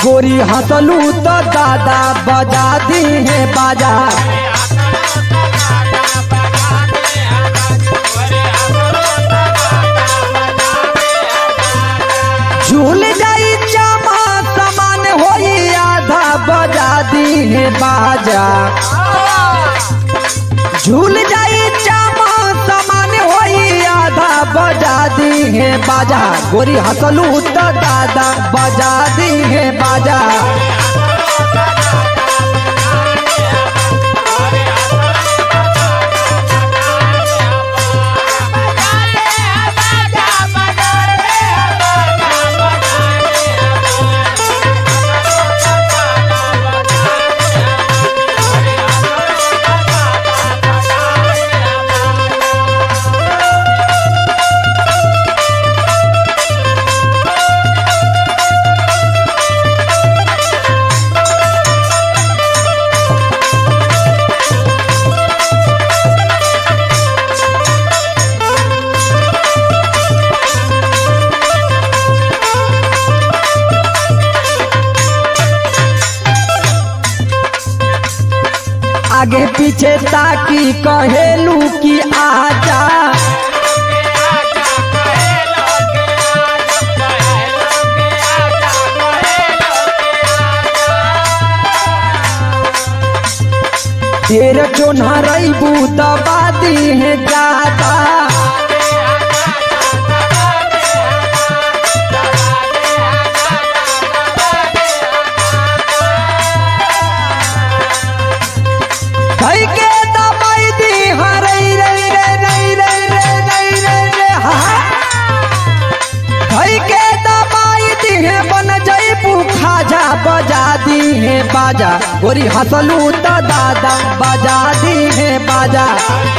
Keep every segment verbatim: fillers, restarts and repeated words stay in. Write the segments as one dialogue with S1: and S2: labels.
S1: गोरी हंसलू तो दादा बजा दी है बाजा। झूल जाई चामा समान होई आधा बजा दी है बाजा। झूल जाई चामा समान होई आधा बजा दी है बाजा। गोरी हंसलू तो दादा बजा दी है बाजा। आगे पीछे ताकी कहेलू की आजा। तेरे चोन्हा रईबू दबा दी है ज्यादा। बजा दी है बाजा। गोरी हंसलू तो दादा बजा दी है बाजा।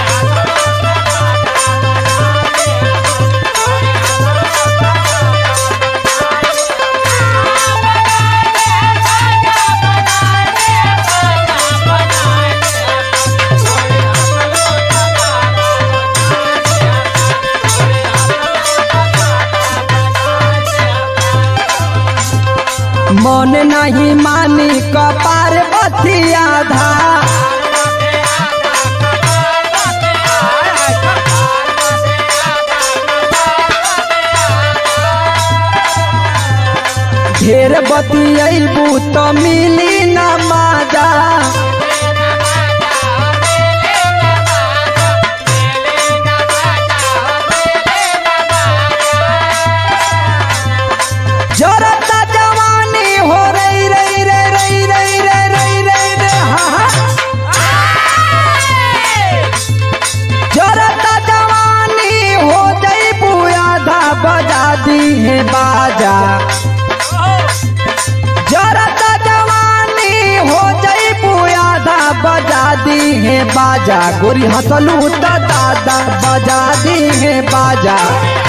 S1: मन नहीं मानी कपार बथी आधा। ढेर बतियबू तो मिली न माजा। जरता जवानी हो रही रही रे रही रही रे रही रही रे हाँ। जरता जवानी हो जाई आधा बजा दी है बाजा। जरता जवानी हो जाई आधा बजा दी है बाजा। गोरी हंसलू तो दादा बजा दी है बाजा।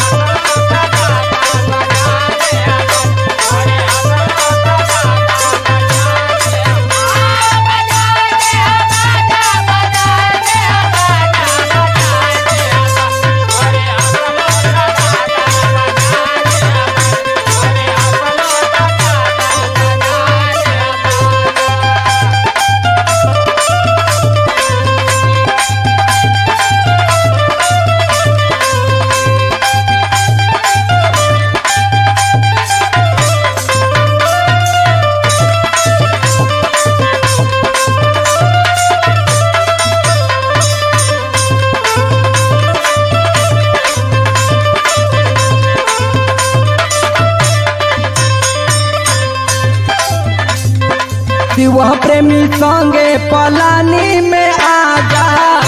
S1: वह प्रेमी संगे पलानी में आजा।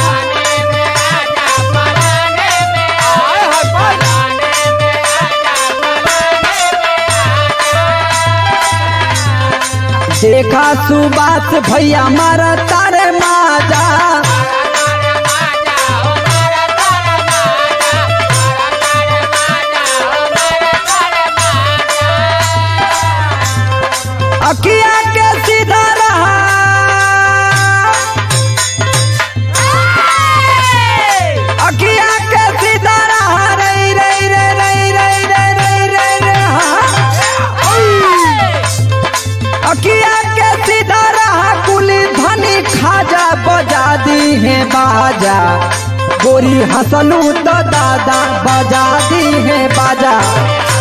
S1: देखा सुबास भैया मारा तारे माजा। अखिया के सीधा रहा अखिया के सीधा रहा रही रही रही रही रही रही रही रही गोरी हंसलू तो दादा बजा दी है बाजा।